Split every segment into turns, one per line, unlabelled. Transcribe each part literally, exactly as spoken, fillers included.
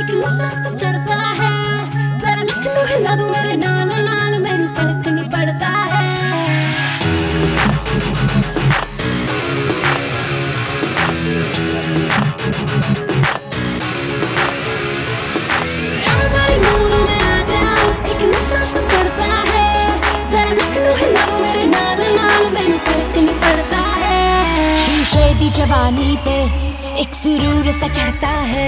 एक नशा सा चढ़ता है, जरा लिख लो हिला दूं मेरे नाल नाल, मेरे फर्क नहीं पड़ता है। हमारे मूड में आ जाओ, एक नशा सा चढ़ता है, जरा लिख लो हिला दूं मेरे नाल नाल, मेरे फर्क नहीं पड़ता है। शीशे दी जवानी पे एक सुरूर सा चढ़ता है।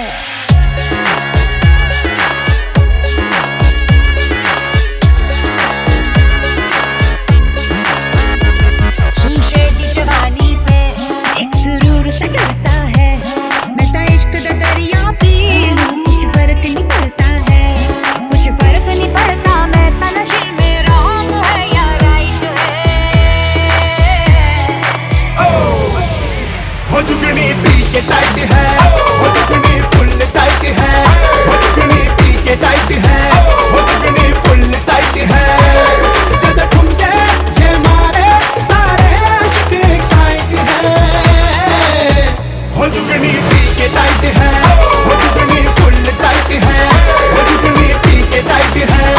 शीशे दी जवानी पे एक सुरूर सा चढ़ता है। मैं तो इश्क दा दरिया पी लूं, कुछ फर्क नहीं पड़ता है, कुछ फर्क नहीं पड़ता। मैं तो नशे में रॉन्ग है या राइट है।
हो जुगनी पी के टाइट है, हो जुगनी फुल टाइट है, हो जुगनी पी के टाइट है, हो जुगनी फुल टाइट है। जब ठुमके ये मारे सारे आशिक एक्साइट है। हो जुगनी पी के टाइट है, हो जुगनी फुल टाइट है, हो जुगनी पी के टाइट है।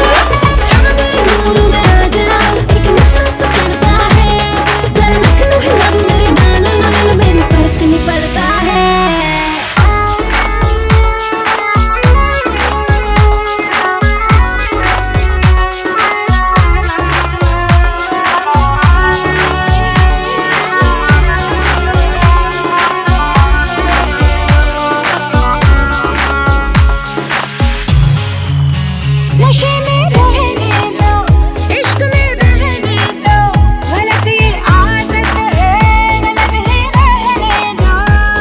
नशे में रहने दो, इश्क में रहने दो, गलत ये आदत है, गलत ही रहने दो।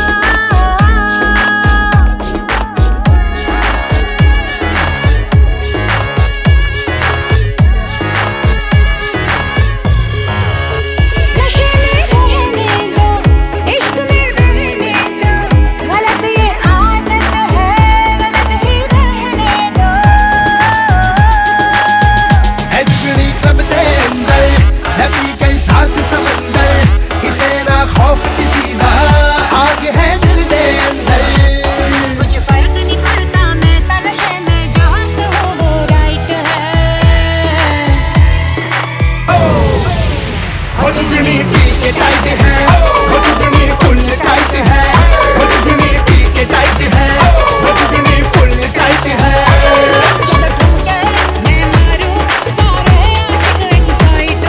नशे में रहने दो, इश्क में रहने दो, गलत ये आदत है, गलत ही रहने दो।
जुगनी क्लब दे अंदर नबी के साथ समंदर, किसे ना खौफ किसी ना, आगे है दिल दे अंदर।
कुछ फर्क नहीं पड़ता, मैं तो नशे में जो हूँ वो राइट है।
हो जुगनी पी के टाइट है, हो जुगनी फुल टाइट है, हो जुगनी पी के टाइट है, हो जुगनी फुल टाइट है।
जब ठुमके मैं मारूं सारे आशिक एक्साइट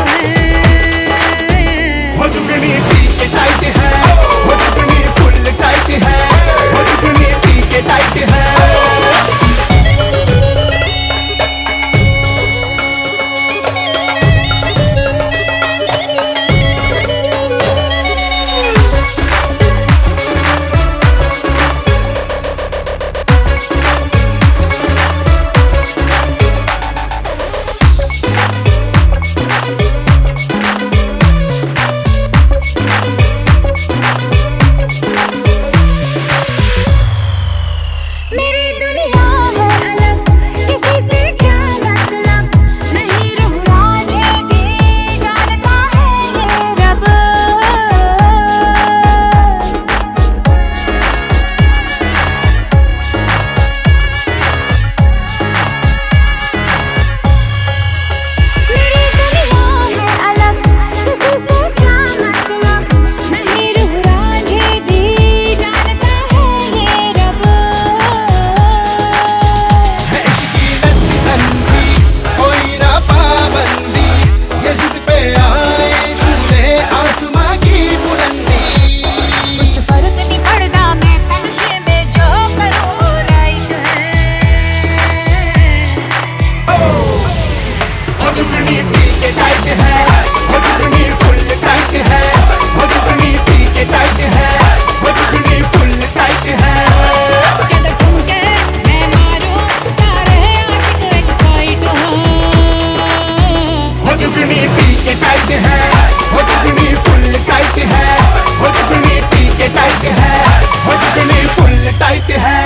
हैं।
हो जुगनी पी के टाइट है, हो जुगनी फुल टाइट है, हो जुगनी पी के टाइट है।
मेरी दुनिया है अलग, किसी से क्या मतलब, नहीं रहूं राज़ी, जानता है ये रब। मेरी दुनिया है अलग, किसी से क्या मतलब, नहीं रहूं राज़ी, जानता है ये रब।
है इसकी नंदी कोई ना पाबंदी, ये जिद पे आए छूले आसमां की बुलंदी।
कुछ फर्क नहीं पड़ता, मैं तो नशे में जो करूँ वो राइट है।
हो जुगनी पी के टाइट है, हो जुगनी फुल टाइट है, हो जुगनी पी के टाइट है, हो जुगनी फुल टाइट है।
जब ठुमके मैं मारूं सारे आशिक एक्साइट हैं।
हो जुगनी पी के टाइट है, हो जुगनी फुल टाइट है, हो जुगनी पी के टाइट है, हो जुगनी फुल टाइट है।